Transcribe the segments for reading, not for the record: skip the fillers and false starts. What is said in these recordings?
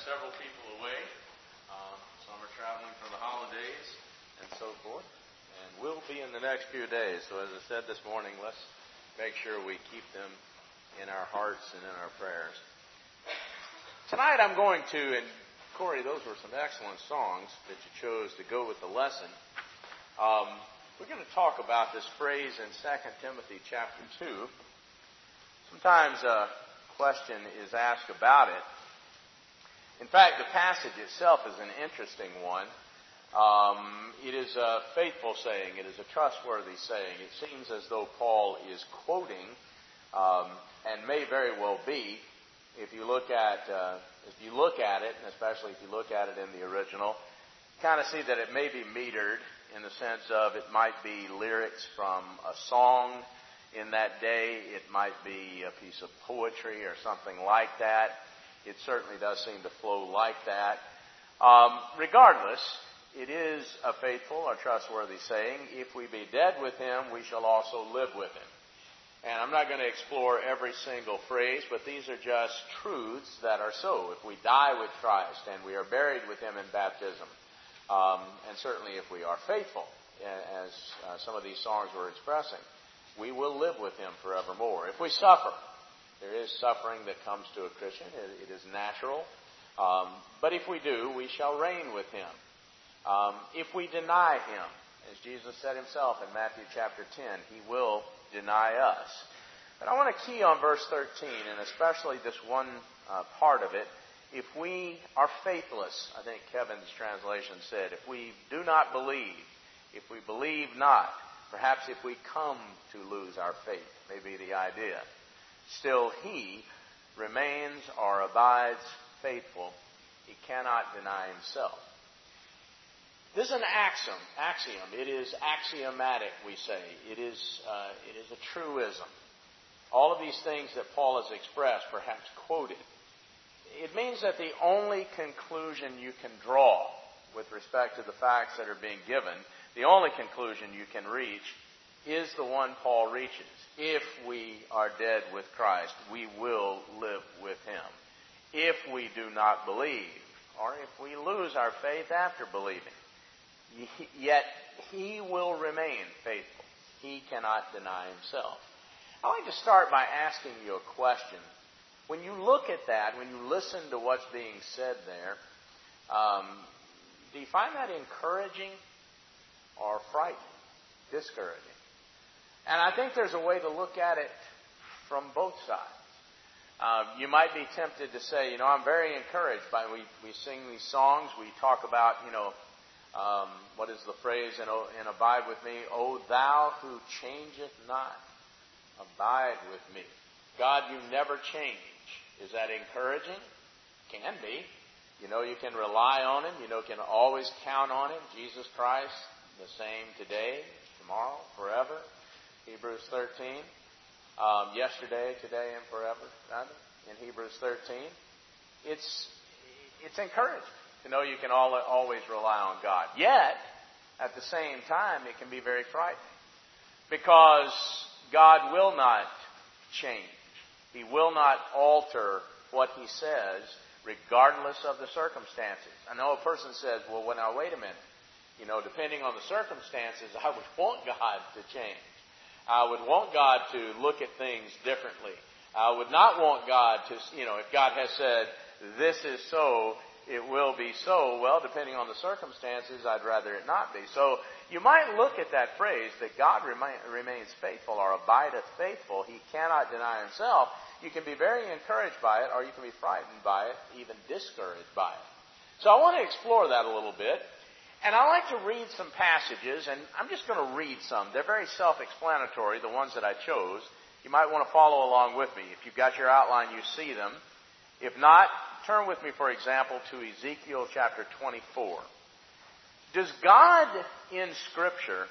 several people away. Some are traveling for the holidays and so forth. And we'll be in the next few days. So as I said this morning, let's make sure we keep them in our hearts and in our prayers. Tonight I'm going to, and Corey, those were some excellent songs that you chose to go with the lesson. We're going to talk about this phrase in 2 Timothy chapter 2. Sometimes a question is asked about it. In fact, the passage itself is an interesting one. It is a faithful saying. It is a trustworthy saying. It seems as though Paul is quoting, and may very well be, if you look at it, and especially if you look at it in the original, kind of see that it may be metered in the sense of it might be lyrics from a song in that day. It might be a piece of poetry or something like that. It certainly does seem to flow like that. Regardless, it is a faithful or trustworthy saying. If we be dead with Him, we shall also live with Him. And I'm not going to explore every single phrase, but these are just truths that are so. If we die with Christ and we are buried with Him in baptism, and certainly if we are faithful, as some of these songs were expressing, we will live with Him forevermore. If we suffer, there is suffering that comes to a Christian. It is natural. But if we do, we shall reign with Him. If we deny Him, as Jesus said Himself in Matthew chapter 10, He will deny us. But I want to key on verse 13, and especially this one part of it. If we are faithless, I think Kevin's translation said, if we do not believe, if we believe not, perhaps if we come to lose our faith, may be the idea. Still, He remains or abides faithful. He cannot deny Himself. This is an axiom. It is axiomatic, we say. It is a truism. All of these things that Paul has expressed, perhaps quoted, it means that the only conclusion you can draw with respect to the facts that are being given, the only conclusion you can reach is the one Paul reaches. If we are dead with Christ, we will live with Him. If we do not believe, or if we lose our faith after believing, yet He will remain faithful. He cannot deny Himself. I'd like to start by asking you a question. When you look at that, when you listen to what's being said there, do you find that encouraging or frightening, discouraging? And I think there's a way to look at it from both sides. You might be tempted to say, I'm very encouraged by we sing these songs, we talk about, what is the phrase in Abide With Me? O Thou who changeth not, abide with me. God, you never change. Is that encouraging? Can be. You can rely on Him. You can always count on Him. Jesus Christ, the same today, tomorrow, forever. Hebrews 13. Yesterday, today, and forever. Rather, in Hebrews 13. It's encouraging to know you can always rely on God. Yet, at the same time, it can be very frightening. Because God will not change. He will not alter what He says regardless of the circumstances. I know a person says, well, now wait a minute. Depending on the circumstances, I would want God to change. I would want God to look at things differently. I would not want God to, if God has said, this is so, it will be so. Well, depending on the circumstances, I'd rather it not be. So you might look at that phrase that God remains faithful or abideth faithful. He cannot deny Himself. You can be very encouraged by it, or you can be frightened by it, even discouraged by it. So I want to explore that a little bit. And I like to read some passages, and I'm just going to read some. They're very self-explanatory, the ones that I chose. You might want to follow along with me. If you've got your outline, you see them. If not, turn with me, for example, to Ezekiel chapter 24. Does God in Scripture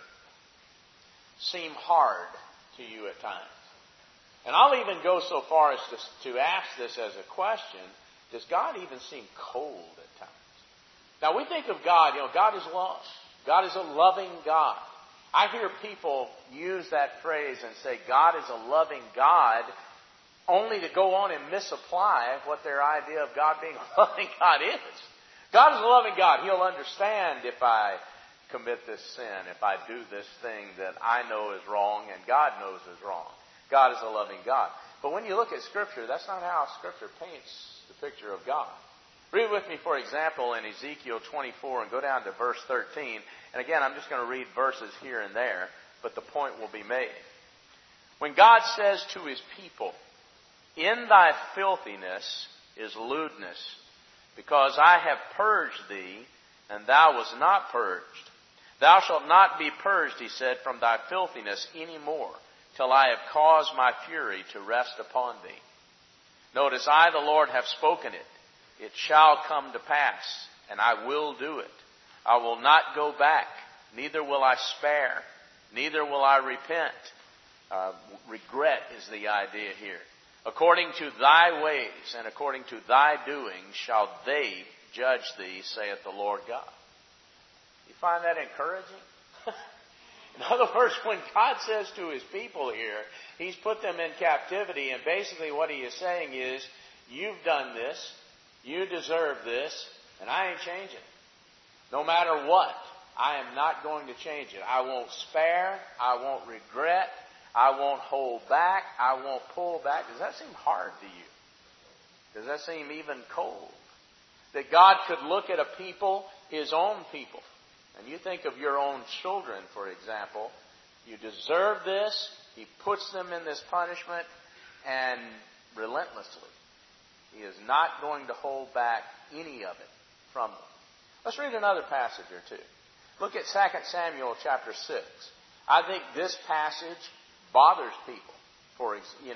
seem hard to you at times? And I'll even go so far as to ask this as a question. Does God even seem cold at times? Now we think of God, God is love. God is a loving God. I hear people use that phrase and say God is a loving God only to go on and misapply what their idea of God being a loving God is. God is a loving God. He'll understand if I commit this sin, if I do this thing that I know is wrong and God knows is wrong. God is a loving God. But when you look at Scripture, that's not how Scripture paints the picture of God. Read with me, for example, in Ezekiel 24 and go down to verse 13. And again, I'm just going to read verses here and there, but the point will be made. When God says to His people, "In thy filthiness is lewdness, because I have purged thee, and thou wast not purged. Thou shalt not be purged," He said, "from thy filthiness any more, till I have caused my fury to rest upon thee." Notice, "I, the Lord, have spoken it. It shall come to pass, and I will do it. I will not go back, neither will I spare, neither will I repent." Regret is the idea here. "According to thy ways and according to thy doings shall they judge thee, saith the Lord God." You find that encouraging? In other words, when God says to His people here, He's put them in captivity, and basically what He is saying is, you've done this, you deserve this, and I ain't changing it. No matter what, I am not going to change it. I won't spare, I won't regret, I won't hold back, I won't pull back. Does that seem hard to you? Does that seem even cold? That God could look at a people, His own people, and you think of your own children, for example. You deserve this. He puts them in this punishment, and relentlessly, He is not going to hold back any of it from them. Let's read another passage or two. Look at 2 Samuel chapter 6. I think this passage bothers people,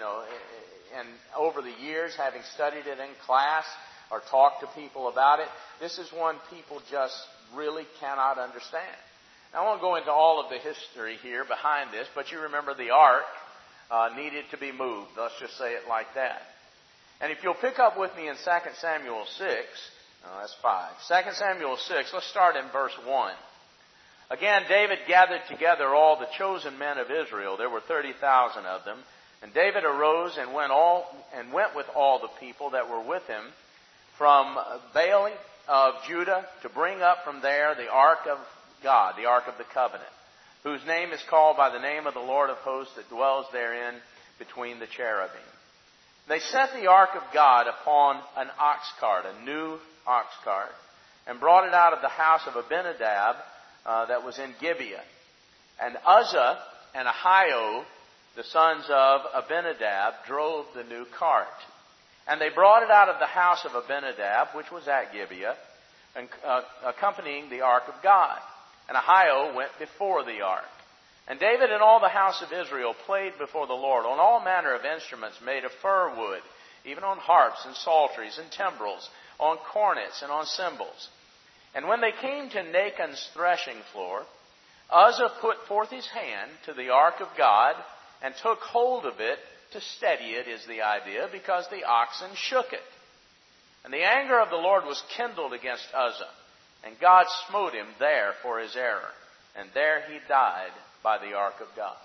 and over the years, having studied it in class or talked to people about it, this is one people just really cannot understand. Now, I won't go into all of the history here behind this, but you remember the ark needed to be moved. Let's just say it like that. And if you'll pick up with me in 2 Samuel 6, that's 5. 2 Samuel 6, let's start in verse 1. "Again, David gathered together all the chosen men of Israel. There were 30,000 of them. And David arose and went with all the people that were with him from Baale of Judah to bring up from there the ark of God, the ark of the covenant, whose name is called by the name of the Lord of hosts that dwells therein between the cherubim. They set the ark of God upon an ox cart, a new ox cart, and brought it out of the house of Abinadab that was in Gibeah. And Uzzah and Ahio, the sons of Abinadab, drove the new cart. And they brought it out of the house of Abinadab, which was at Gibeah, and accompanying the ark of God. And Ahio went before the ark. And David and all the house of Israel played before the Lord on all manner of instruments made of fir wood, even on harps and psalteries and timbrels, on cornets and on cymbals. And when they came to Nachon's threshing floor, Uzzah put forth his hand to the ark of God and took hold of it to steady it, is the idea, because the oxen shook it. And the anger of the Lord was kindled against Uzzah, and God smote him there for his error. And there he died by the ark of God.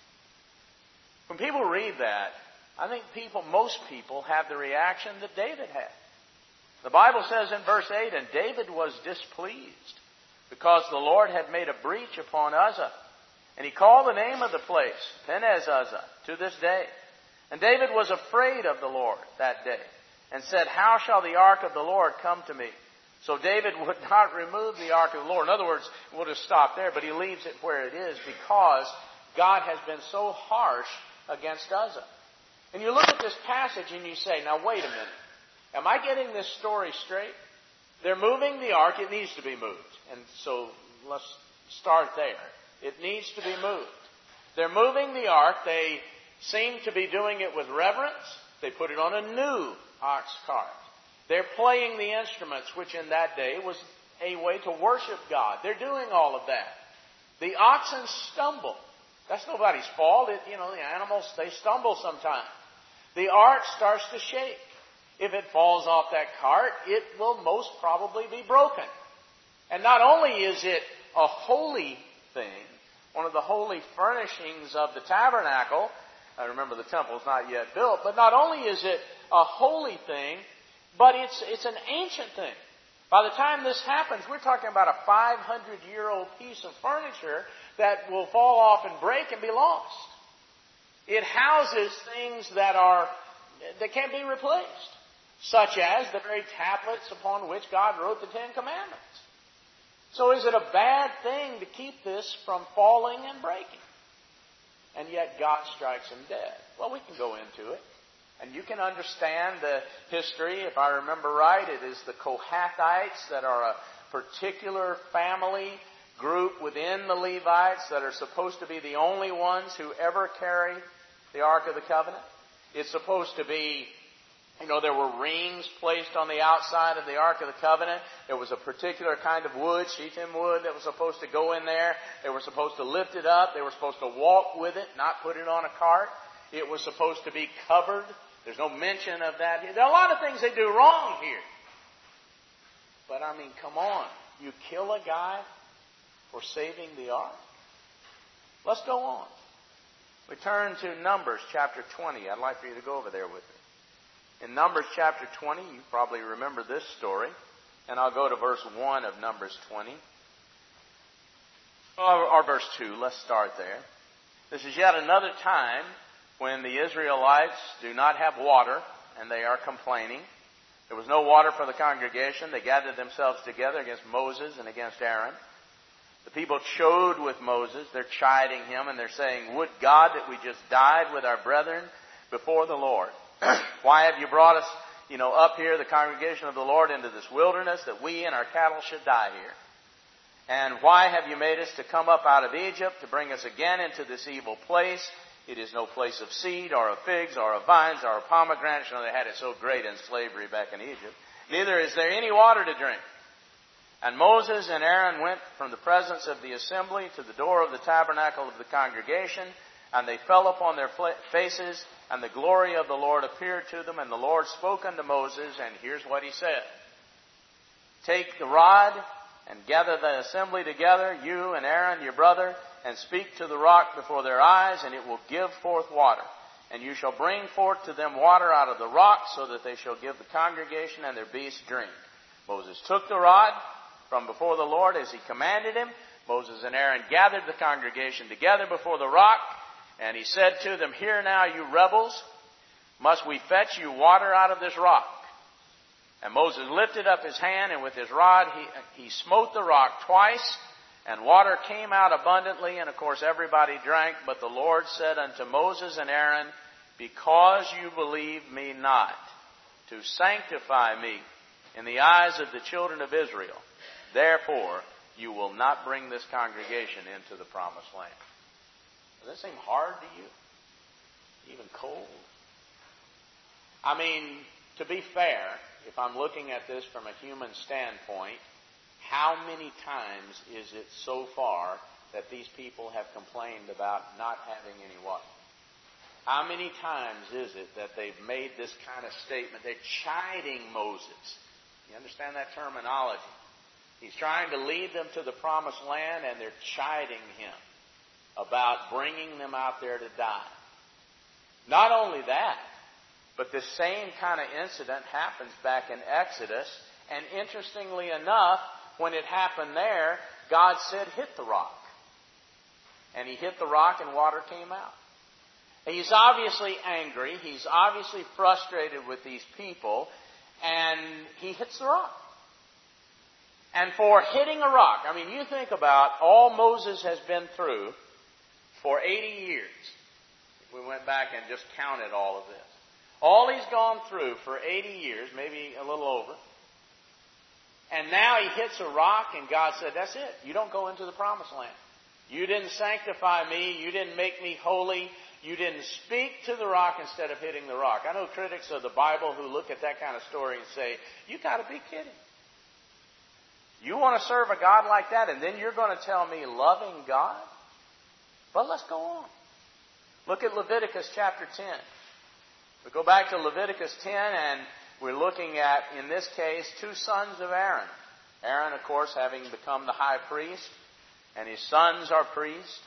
When people read that, I think most people have the reaction that David had. The Bible says in verse 8, "And David was displeased because the Lord had made a breach upon Uzzah. And he called the name of the place Penez-Uzzah to this day. And David was afraid of the Lord that day and said, How shall the ark of the Lord come to me? So David would not remove the ark of the Lord." In other words, we'll just stop there, but he leaves it where it is because God has been so harsh against Uzzah. And you look at this passage and you say, now wait a minute. Am I getting this story straight? They're moving the ark. It needs to be moved. And so let's start there. It needs to be moved. They're moving the ark. They seem to be doing it with reverence. They put it on a new ox cart. They're playing the instruments, which in that day was a way to worship God. They're doing all of that. The oxen stumble. That's nobody's fault. The animals, they stumble sometimes. The ark starts to shake. If it falls off that cart, it will most probably be broken. And not only is it a holy thing, one of the holy furnishings of the tabernacle, I remember the temple's not yet built. But not only is it a holy thing, but it's an ancient thing. By the time this happens, we're talking about a 500-year-old piece of furniture that will fall off and break and be lost. It houses things that can't be replaced, such as the very tablets upon which God wrote the Ten Commandments. So is it a bad thing to keep this from falling and breaking? And yet God strikes him dead. Well, we can go into it. And you can understand the history. If I remember right, it is the Kohathites that are a particular family group within the Levites that are supposed to be the only ones who ever carry the Ark of the Covenant. It's supposed to be, there were rings placed on the outside of the Ark of the Covenant. There was a particular kind of wood, shittim wood, that was supposed to go in there. They were supposed to lift it up. They were supposed to walk with it, not put it on a cart. It was supposed to be covered. There's no mention of that here. There are a lot of things they do wrong here. But come on. You kill a guy for saving the ark? Let's go on. We turn to Numbers chapter 20. I'd like for you to go over there with me. In Numbers chapter 20, you probably remember this story. And I'll go to verse 1 of Numbers 20. Or verse 2. Let's start there. This is yet another time when the Israelites do not have water, and they are complaining. There was no water for the congregation. They gathered themselves together against Moses and against Aaron. The people chode with Moses. They're chiding him, and they're saying, "Would God that we just died with our brethren before the Lord. Why have you brought us, up here, the congregation of the Lord, into this wilderness, that we and our cattle should die here? And why have you made us to come up out of Egypt to bring us again into this evil place? It is no place of seed, or of figs, or of vines, or of pomegranates." They had it so great in slavery back in Egypt. "Neither is there any water to drink." And Moses and Aaron went from the presence of the assembly to the door of the tabernacle of the congregation, and they fell upon their faces, and the glory of the Lord appeared to them. And the Lord spoke unto Moses, and here's what he said. "Take the rod and gather the assembly together, you and Aaron your brother, and speak to the rock before their eyes, and it will give forth water. And you shall bring forth to them water out of the rock, so that they shall give the congregation and their beasts drink." Moses took the rod from before the Lord as he commanded him. Moses and Aaron gathered the congregation together before the rock, and he said to them, "Hear now, you rebels, must we fetch you water out of this rock?" And Moses lifted up his hand, and with his rod he smote the rock twice, and water came out abundantly, and of course everybody drank. But the Lord said unto Moses and Aaron, "Because you believe me not, to sanctify me in the eyes of the children of Israel, therefore you will not bring this congregation into the promised land." Does that seem hard to you? Even cold? To be fair, if I'm looking at this from a human standpoint, how many times is it so far that these people have complained about not having any water? How many times is it that they've made this kind of statement? They're chiding Moses. You understand that terminology? He's trying to lead them to the promised land, and they're chiding him about bringing them out there to die. Not only that, but the same kind of incident happens back in Exodus. And interestingly enough, when it happened there, God said, "Hit the rock." And he hit the rock, and water came out. And he's obviously angry. He's obviously frustrated with these people. And he hits the rock. And for hitting a rock, you think about all Moses has been through for 80 years. If we went back and just counted all of this. All he's gone through for 80 years, maybe a little over. And now he hits a rock, and God said, "That's it. You don't go into the promised land. You didn't sanctify me. You didn't make me holy. You didn't speak to the rock instead of hitting the rock." I know critics of the Bible who look at that kind of story and say, "You got to be kidding. You want to serve a God like that, and then you're going to tell me loving God?" But let's go on. Look at Leviticus chapter 10. We go back to Leviticus 10, and we're looking at, in this case, two sons of Aaron. Aaron, of course, having become the high priest, and his sons are priests.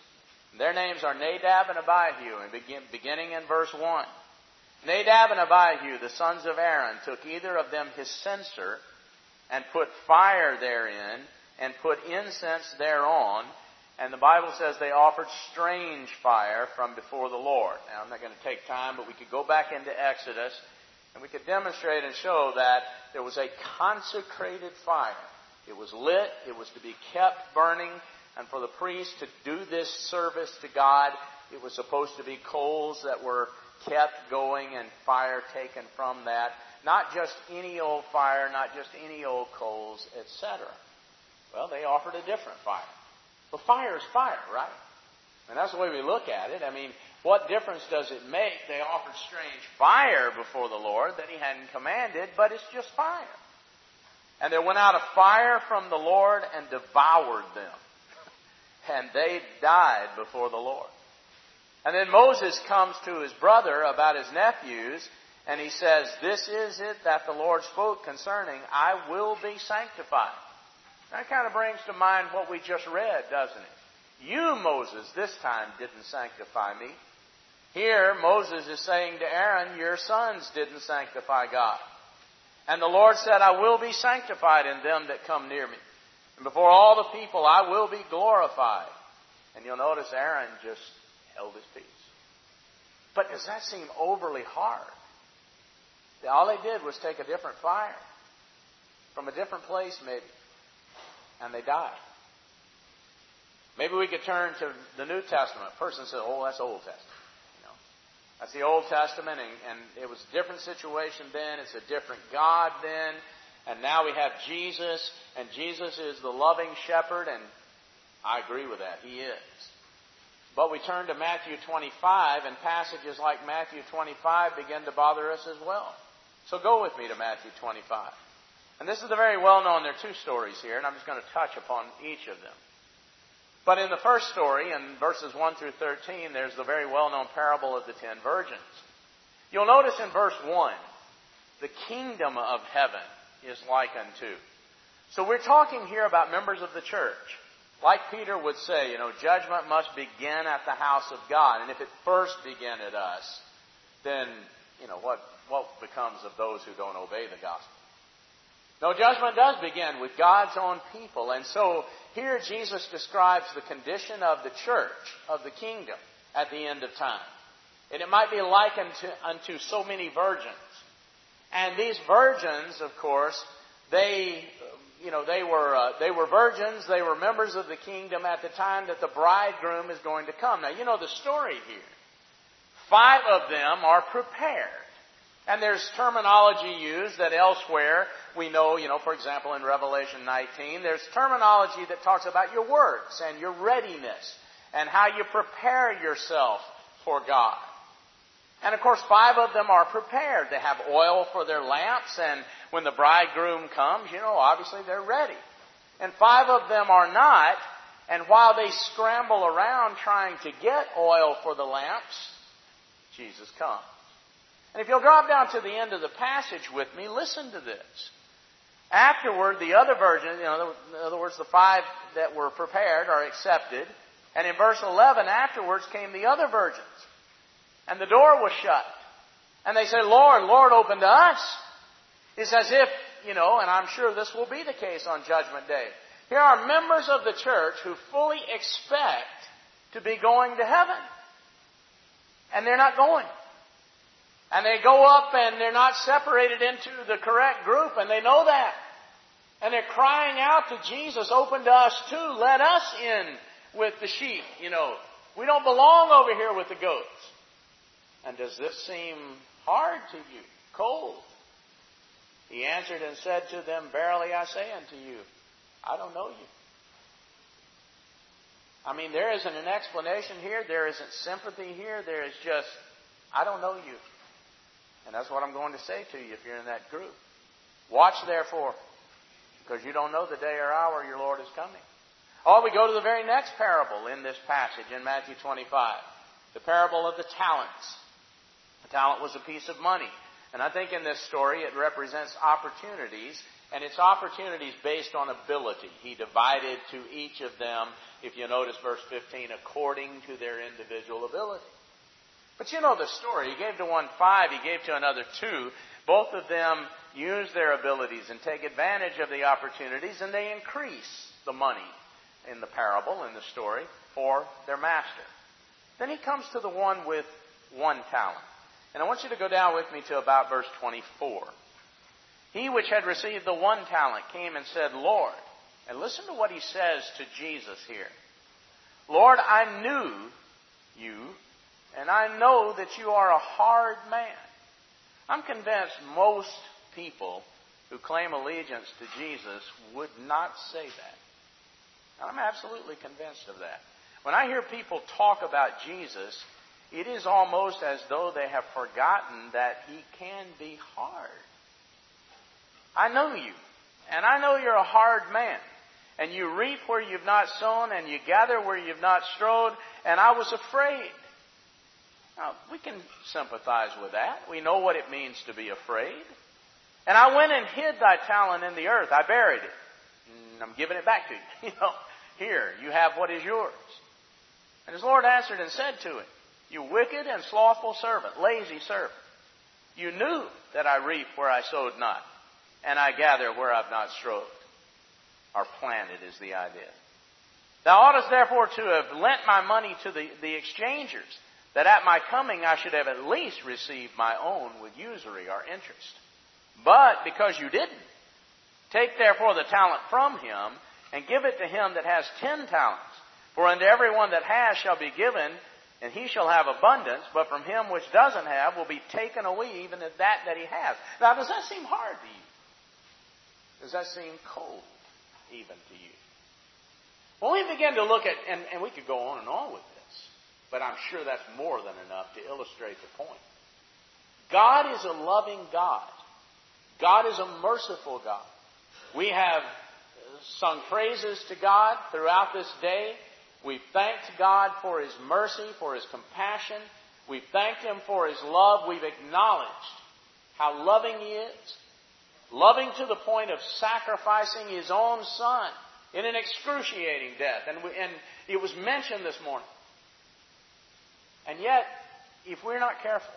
Their names are Nadab and Abihu, and beginning in verse 1. Nadab and Abihu, the sons of Aaron, took either of them his censer, and put fire therein, and put incense thereon. And the Bible says they offered strange fire from before the Lord. Now, I'm not going to take time, but we could go back into Exodus, and we could demonstrate and show that there was a consecrated fire. It was lit, it was to be kept burning, and for the priest to do this service to God, it was supposed to be coals that were kept going and fire taken from that. Not just any old fire, not just any old coals, etc. Well, they offered a different fire. Well, fire is fire, right? And that's the way we look at it. I mean, what difference does it make? They offered strange fire before the Lord that He hadn't commanded, but it's just fire. And there went out a fire from the Lord and devoured them. And they died before the Lord. And then Moses comes to his brother about his nephews, and he says, "This is it that the Lord spoke concerning, I will be sanctified." That kind of brings to mind what we just read, doesn't it? You, Moses, this time didn't sanctify me. Here, Moses is saying to Aaron, your sons didn't sanctify God. And the Lord said, I will be sanctified in them that come near me. And before all the people, I will be glorified. And you'll notice Aaron just held his peace. But does that seem overly hard? All they did was take a different fire from a different place, maybe. And they died. Maybe we could turn to the New Testament. A person says, oh, that's Old Testament. That's the Old Testament, and it was a different situation then. It's a different God then. And now we have Jesus, and Jesus is the loving shepherd, and I agree with that. He is. But we turn to Matthew 25, and passages like Matthew 25 begin to bother us as well. So go with me to Matthew 25. And this is the very well-known. There are two stories here, and I'm just going to touch upon each of them. But in the first story, in verses 1 through 13, there's the very well-known parable of the 10 virgins. You'll notice in verse 1, the kingdom of heaven is like unto. So we're talking here about members of the church. Like Peter would say, judgment must begin at the house of God. And if it first began at us, then, what becomes of those who don't obey the gospel? No, judgment does begin with God's own people. And so here Jesus describes the condition of the church, of the kingdom, at the end of time. And it might be likened unto so many virgins. And these virgins, of course, they were virgins. They were members of the kingdom at the time that the bridegroom is going to come. Now, you know the story here. 5 of them are prepared. And there's terminology used that elsewhere we know, for example, in Revelation 19, there's terminology that talks about your works and your readiness and how you prepare yourself for God. And of course, 5 of them are prepared. They have oil for their lamps, and when the bridegroom comes, obviously they're ready. And 5 of them are not, and while they scramble around trying to get oil for the lamps, Jesus comes. And if you'll drop down to the end of the passage with me, listen to this. Afterward, the other virgins, in other words, the 5 that were prepared are accepted. And in verse 11, afterwards came the other virgins. And the door was shut. And they said, Lord, Lord, open to us. It's as if, and I'm sure this will be the case on Judgment Day. Here are members of the church who fully expect to be going to heaven. And they're not going. And they go up and they're not separated into the correct group, and they know that. And they're crying out to Jesus, open to us too, let us in with the sheep, We don't belong over here with the goats. And does this seem hard to you? Cold? He answered and said to them, verily I say unto you, I don't know you. I mean, there isn't an explanation here. There isn't sympathy here. There is just, I don't know you. And that's what I'm going to say to you if you're in that group. Watch therefore, because you don't know the day or hour your Lord is coming. Oh, we go to the very next parable in this passage in Matthew 25. The parable of the talents. A talent was a piece of money. And I think in this story it represents opportunities, and it's opportunities based on ability. He divided to each of them, if you notice verse 15, according to their individual ability. But you know the story. He gave to one 5, he gave to another 2. Both of them use their abilities and take advantage of the opportunities, and they increase the money in the parable, in the story, for their master. Then he comes to the one with 1 talent. And I want you to go down with me to about verse 24. He which had received the 1 talent came and said, Lord, and listen to what he says to Jesus here. Lord, I knew you, and I know that you are a hard man. I'm convinced most people who claim allegiance to Jesus would not say that. I'm absolutely convinced of that. When I hear people talk about Jesus, it is almost as though they have forgotten that he can be hard. I know you, and I know you're a hard man. And you reap where you've not sown, and you gather where you've not strode, and I was afraid. Now, we can sympathize with that. We know what it means to be afraid. And I went and hid thy talent in the earth. I buried it. And I'm giving it back to you. Here, you have what is yours. And his Lord answered and said to him, You wicked and slothful servant, lazy servant, you knew that I reap where I sowed not, and I gather where I've not strode. Or planted is the idea. Thou oughtest therefore to have lent my money to the exchangers, that at my coming I should have at least received my own with usury or interest. But because you didn't, take therefore the talent from him, and give it to him that has 10 talents. For unto everyone that has shall be given, and he shall have abundance, but from him which doesn't have will be taken away even that he has. Now, does that seem hard to you? Does that seem cold even to you? When we begin to look at, and we could go on and on with this, but I'm sure that's more than enough to illustrate the point. God is a loving God. God is a merciful God. We have sung praises to God throughout this day. We've thanked God for His mercy, for His compassion. We've thanked Him for His love. We've acknowledged how loving He is. Loving to the point of sacrificing His own Son in an excruciating death. And it was mentioned this morning. And yet, if we're not careful,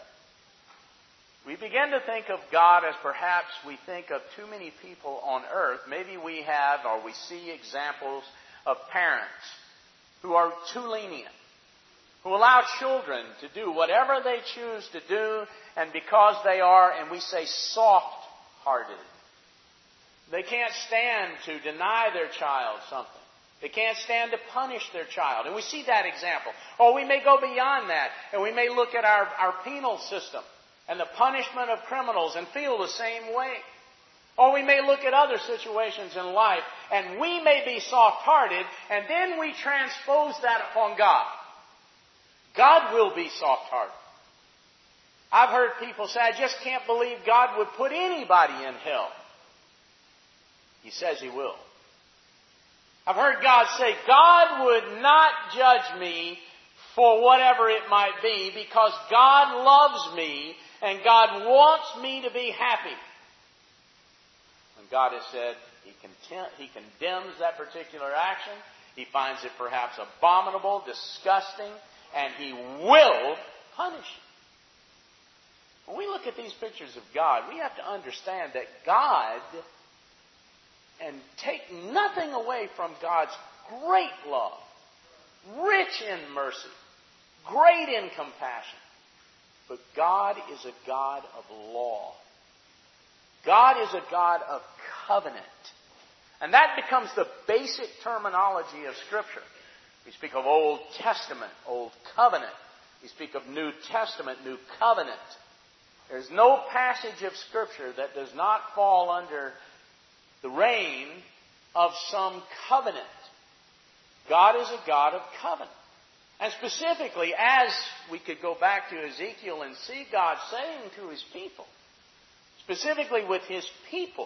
we begin to think of God as perhaps we think of too many people on earth. Maybe we have, or we see examples of parents who are too lenient, who allow children to do whatever they choose to do, and because they are, and we say, soft-hearted. They can't stand to deny their child something. They can't stand to punish their child. And we see that example. Or we may go beyond that, and we may look at our penal system and the punishment of criminals and feel the same way. Or we may look at other situations in life, and we may be soft-hearted, and then we transpose that upon God. God will be soft-hearted. I've heard people say, I just can't believe God would put anybody in hell. He says He will. I've heard God say, God would not judge me for whatever it might be, because God loves me and God wants me to be happy. And God has said He condemns that particular action. He finds it perhaps abominable, disgusting, and He will punish you. When we look at these pictures of God, we have to understand that God, and take nothing away from God's great love, rich in mercy, great in compassion. But God is a God of law. God is a God of covenant. And that becomes the basic terminology of Scripture. We speak of Old Testament, Old Covenant. We speak of New Testament, New Covenant. There's no passage of Scripture that does not fall under the reign of some covenant. God is a God of covenant. And specifically, as we could go back to Ezekiel and see God saying to His people, specifically with His people,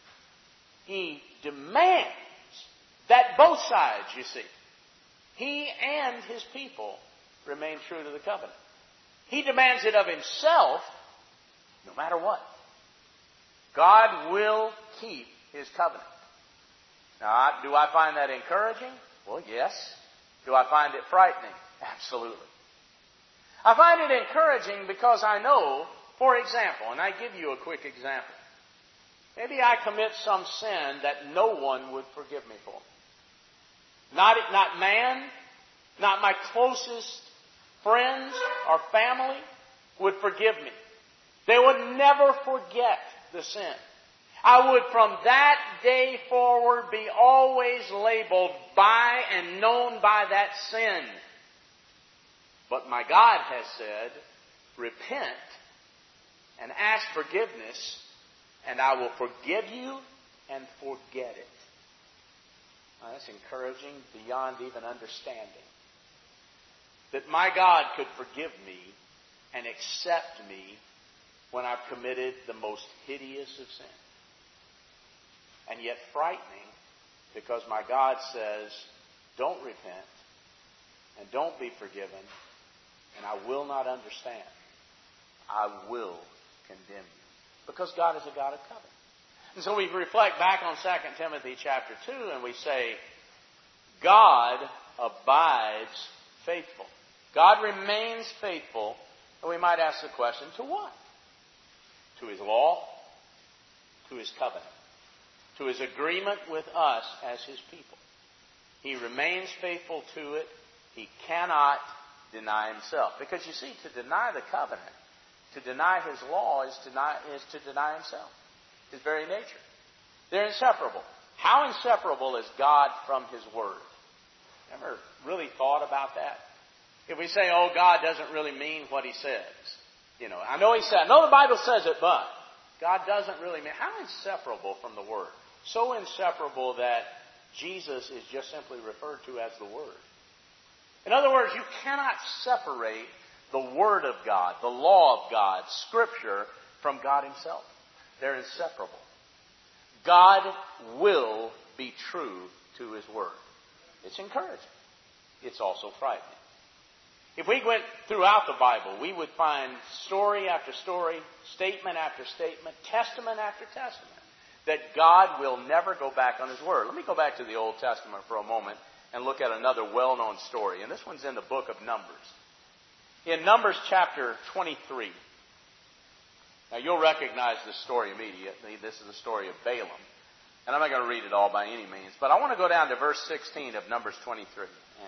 He demands that both sides, you see, He and His people remain true to the covenant. He demands it of Himself, No matter what. God will keep His covenant. Now, do I find that encouraging? Well, yes. Do I find it frightening? Absolutely. I find it encouraging because I know, for example, and I give you a quick example. Maybe I commit some sin that no one would forgive me for. Not man, not my closest friends or family would forgive me. They would never forget the sin. I would from that day forward be always labeled by and known by that sin. But my God has said, repent and ask forgiveness, and I will forgive you and forget it. Now, that's encouraging beyond even understanding. That my God could forgive me and accept me when I've committed the most hideous of sins. And yet frightening, because my God says, don't repent and don't be forgiven, and I will not understand. I will condemn you. Because God is a God of covenant. And so we reflect back on 2 Timothy chapter 2 and we say, God abides faithful. God remains faithful. And we might ask the question, to what? To His law, to His covenant, to His agreement with us as His people. He remains faithful to it. He cannot deny Himself. Because you see, to deny the covenant, to deny His law is to deny Himself, His very nature. They're inseparable. How inseparable is God from His Word? Ever really thought about that? If we say, oh, God doesn't really mean what He says. You know, I know the Bible says it, but God doesn't really mean. How inseparable from the Word? So inseparable that Jesus is just simply referred to as the Word. In other words, you cannot separate the Word of God, the law of God, Scripture, from God Himself. They're inseparable. God will be true to His Word. It's encouraging. It's also frightening. If we went throughout the Bible, we would find story after story, statement after statement, testament after testament, that God will never go back on His Word. Let me go back to the Old Testament for a moment and look at another well-known story. And this one's in the book of Numbers. In Numbers chapter 23, now you'll recognize this story immediately. This is the story of Balaam. And I'm not going to read it all by any means, but I want to go down to verse 16 of Numbers 23.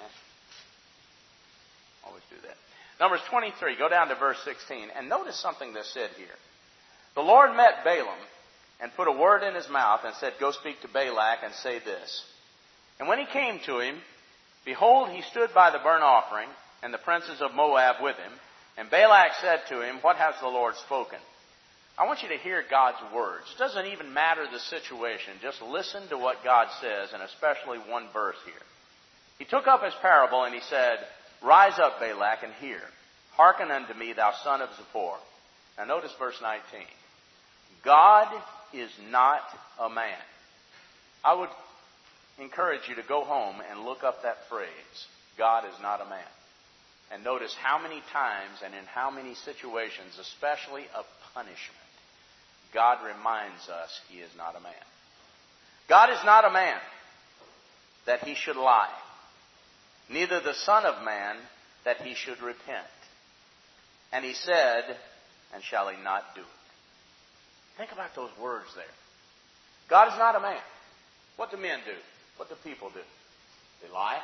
Always do that. Numbers 23, go down to verse 16, and notice something that's said here. The Lord met Balaam and put a word in his mouth and said, go speak to Balak and say this. And when he came to him, behold, he stood by the burnt offering, and the princes of Moab with him. And Balak said to him, what has the Lord spoken? I want you to hear God's words. It doesn't even matter the situation. Just listen to what God says, and especially one verse here. He took up his parable, and he said, rise up, Balak, and hear. Hearken unto me, thou son of Zippor. Now notice verse 19. God is not a man. I would encourage you to go home and look up that phrase, God is not a man. And notice how many times and in how many situations, especially of punishment, God reminds us He is not a man. God is not a man that He should lie, neither the Son of Man that He should repent. And He said, and shall He not do it? Think about those words there. God is not a man. What do men do? What do people do? They lie.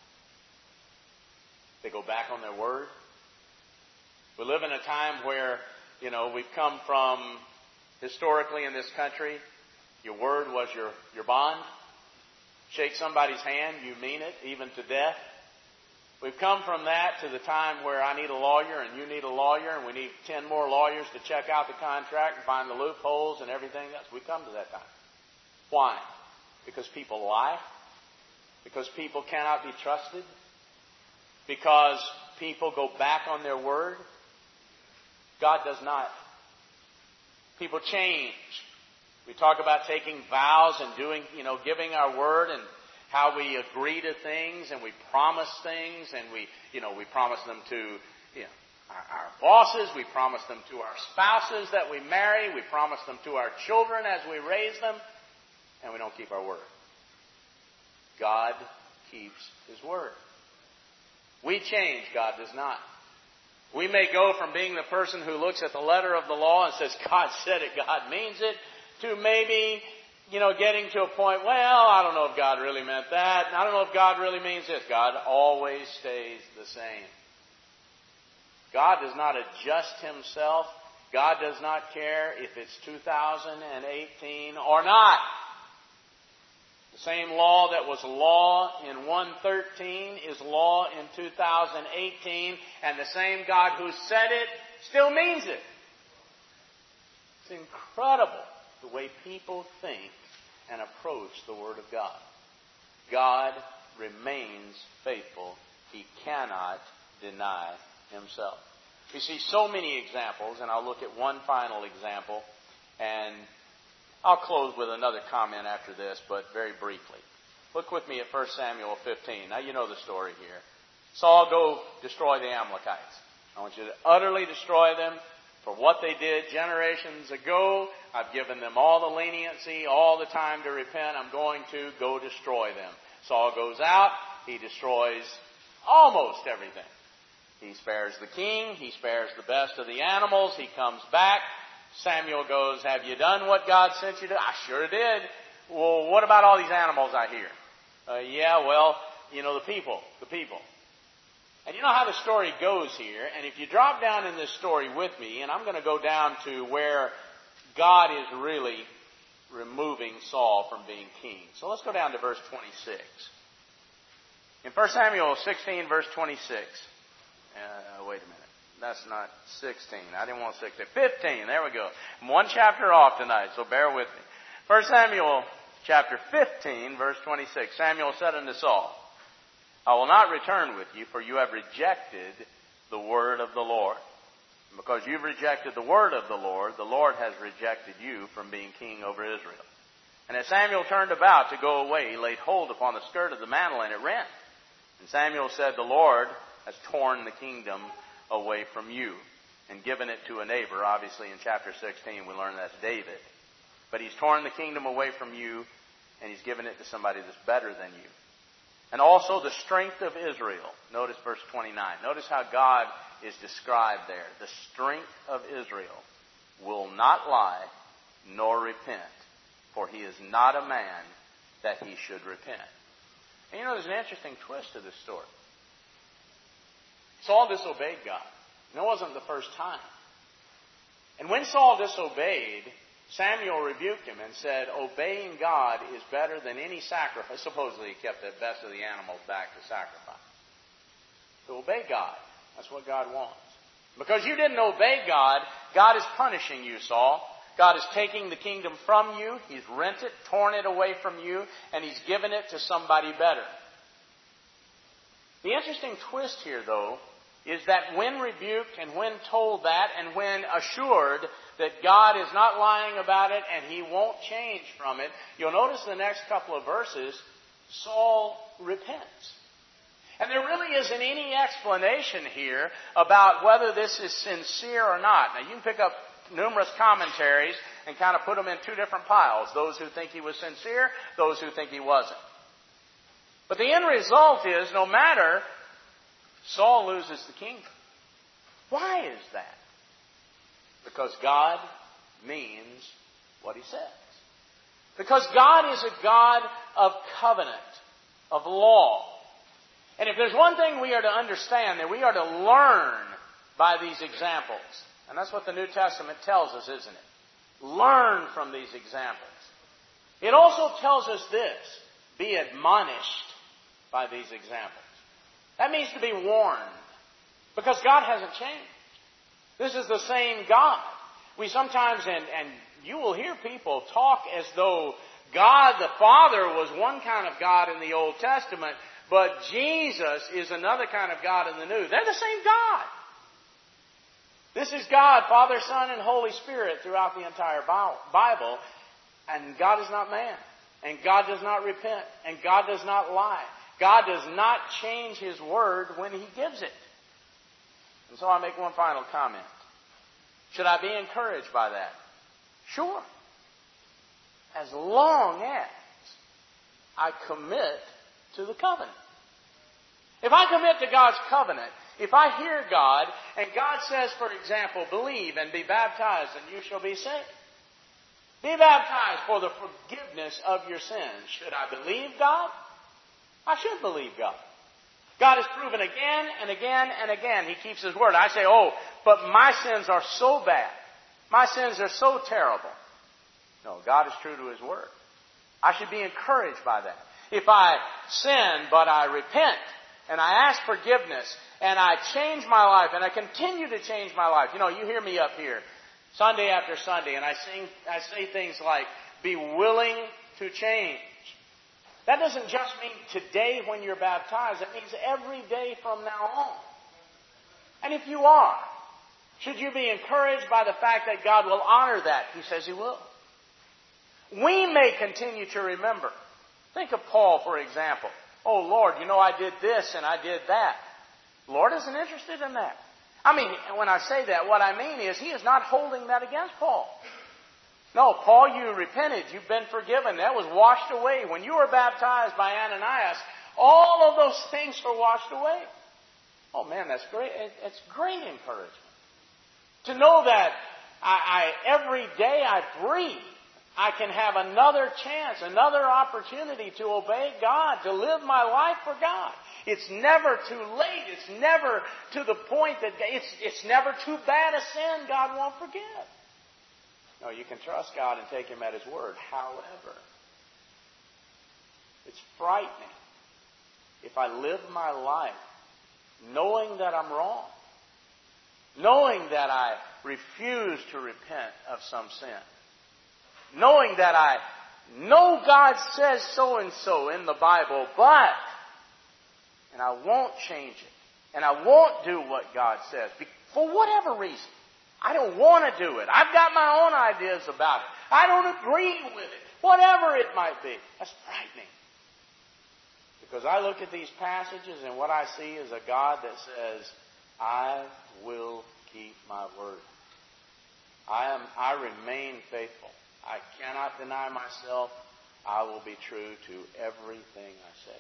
They go back on their word. We live in a time where, we've come from, historically in this country, your word was your bond. Shake somebody's hand, you mean it, even to death. We've come from that to the time where I need a lawyer and you need a lawyer and we need 10 more lawyers to check out the contract and find the loopholes and everything else. We've come to that time. Why? Because people lie? Because people cannot be trusted? Because people go back on their word? God does not. People change. We talk about taking vows and doing, giving our word and how we agree to things and we promise things and we promise them to, our bosses. We promise them to our spouses that we marry. We promise them to our children as we raise them. And we don't keep our word. God keeps His word. We change. God does not. We may go from being the person who looks at the letter of the law and says, God said it, God means it, to maybe, getting to a point, well, I don't know if God really meant that. I don't know if God really means this. God always stays the same. God does not adjust Himself. God does not care if it's 2018 or not. The same law that was law in 113 is law in 2018, and the same God who said it still means it. It's incredible the way people think and approach the Word of God. God remains faithful. He cannot deny Himself. We see so many examples, and I'll look at one final example, and I'll close with another comment after this, but very briefly. Look with me at 1 Samuel 15. Now you know the story here. Saul, go destroy the Amalekites. I want you to utterly destroy them for what they did generations ago. I've given them all the leniency, all the time to repent. I'm going to go destroy them. Saul goes out. He destroys almost everything. He spares the king. He spares the best of the animals. He comes back. Samuel goes, have you done what God sent you to do? I sure did. Well, what about all these animals I hear? The people. And you know how the story goes here. And if you drop down in this story with me, and I'm going to go down to where God is really removing Saul from being king. So let's go down to verse 26. In 1 Samuel 16, verse 26. Wait a minute. That's not 16. I didn't want 16. 15. There we go. I'm one chapter off tonight, so bear with me. 1 Samuel chapter 15, verse 26. Samuel said unto Saul, I will not return with you, for you have rejected the word of the Lord. And because you've rejected the word of the Lord has rejected you from being king over Israel. And as Samuel turned about to go away, he laid hold upon the skirt of the mantle, and it rent. And Samuel said, the Lord has torn the kingdom away from you and given it to a neighbor. Obviously in chapter 16 we learn that's David. But He's torn the kingdom away from you and He's given it to somebody that's better than you. And also the strength of Israel. Notice verse 29. Notice how God is described there. The strength of Israel will not lie nor repent, for he is not a man that he should repent. And there's an interesting twist to this story. Saul disobeyed God. And it wasn't the first time. And when Saul disobeyed, Samuel rebuked him and said, obeying God is better than any sacrifice. Supposedly he kept the best of the animals back to sacrifice. To obey God. That's what God wants. Because you didn't obey God, God is punishing you, Saul. God is taking the kingdom from you. He's rent it, torn it away from you, and He's given it to somebody better. The interesting twist here, though, is that when rebuked and when told that and when assured that God is not lying about it and He won't change from it, you'll notice the next couple of verses, Saul repents. And there really isn't any explanation here about whether this is sincere or not. Now you can pick up numerous commentaries and kind of put them in two different piles. Those who think he was sincere, those who think he wasn't. But the end result is, no matter, Saul loses the kingdom. Why is that? Because God means what He says. Because God is a God of covenant, of law. And if there's one thing we are to understand, that we are to learn by these examples. And that's what the New Testament tells us, isn't it? Learn from these examples. It also tells us this: be admonished by these examples. That means to be warned. Because God hasn't changed. This is the same God. We sometimes, and you will hear people talk as though God the Father was one kind of God in the Old Testament, but Jesus is another kind of God in the New. They're the same God. This is God, Father, Son, and Holy Spirit throughout the entire Bible. And God is not man. And God does not repent. And God does not lie. God does not change His word when He gives it. And so I make one final comment. Should I be encouraged by that? Sure. As long as I commit to the covenant. If I commit to God's covenant, if I hear God, and God says, for example, believe and be baptized and you shall be saved. Be baptized for the forgiveness of your sins. Should I believe God? I should believe God. God has proven again and again and again He keeps His word. I say, oh, but my sins are so bad. My sins are so terrible. No, God is true to His word. I should be encouraged by that. If I sin, but I repent, and I ask forgiveness, and I change my life, and I continue to change my life. You know, you hear me up here Sunday after Sunday, and I say things like, be willing to change. That doesn't just mean today when you're baptized. It means every day from now on. And if you are, should you be encouraged by the fact that God will honor that? He says He will. We may continue to remember. Think of Paul, for example. Oh, Lord, you know, I did this and I did that. The Lord isn't interested in that. I mean, when I say that, what I mean is He is not holding that against Paul. No, Paul, you repented. You've been forgiven. That was washed away. When you were baptized by Ananias, all of those things were washed away. Oh, man, that's great. It's great encouragement. To know that every day I breathe, I can have another chance, another opportunity to obey God, to live my life for God. It's never too late. It's never to the point that it's never too bad a sin God won't forgive. No, you can trust God and take Him at His word. However, it's frightening if I live my life knowing that I'm wrong, knowing that I refuse to repent of some sin, knowing that I know God says so and so in the Bible, and I won't change it, and I won't do what God says for whatever reason. I don't want to do it. I've got my own ideas about it. I don't agree with it. Whatever it might be. That's frightening. Because I look at these passages and what I see is a God that says, I will keep my word. I remain faithful. I cannot deny myself. I will be true to everything I say.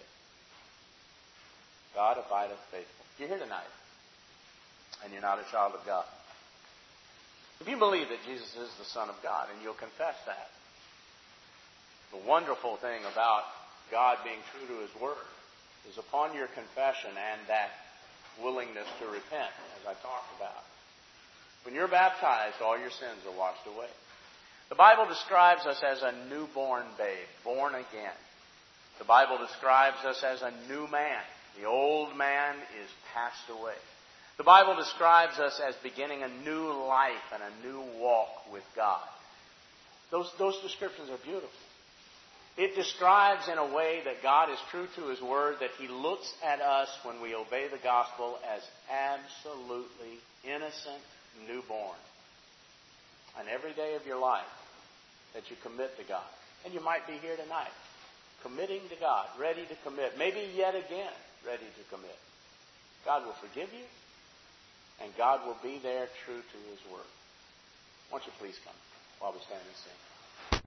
God abideth faithful. You're here tonight, and you're not a child of God. If you believe that Jesus is the Son of God, and you'll confess that, the wonderful thing about God being true to His word is upon your confession and that willingness to repent, as I talked about. When you're baptized, all your sins are washed away. The Bible describes us as a newborn babe, born again. The Bible describes us as a new man. The old man is passed away. The Bible describes us as beginning a new life and a new walk with God. Those descriptions are beautiful. It describes in a way that God is true to His word, that He looks at us when we obey the gospel as absolutely innocent, newborn. And every day of your life that you commit to God. And you might be here tonight, committing to God, ready to commit. Maybe yet again, ready to commit. God will forgive you. And God will be there true to His word. Won't you please come while we stand and sing.